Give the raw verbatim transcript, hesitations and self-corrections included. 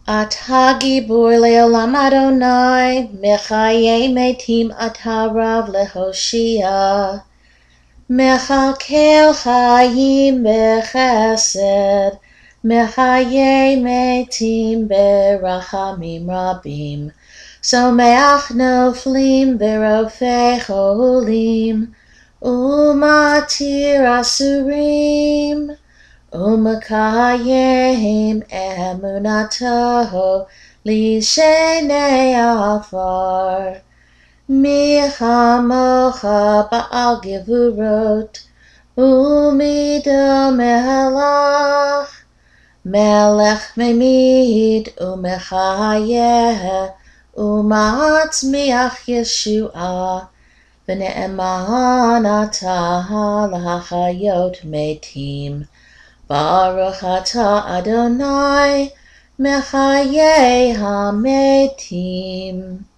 אתה גיבור לעולם אדוני, מחיי מתים אתה רב להושיע. מכלכל חיים בחסד, מחיי מתים ברחמים רבים. שמח נופלים ורופא חולים, ומתיר אסורים. ומקיים אמונתו לשני עפר. מי כמוך בעל גבורות, ומידו מלך, מלך ממית ומחיה, ומצמיח ישועה, ונאמן אתה להחיות מתים. ברוך אתה אדוני, מחיי המתים.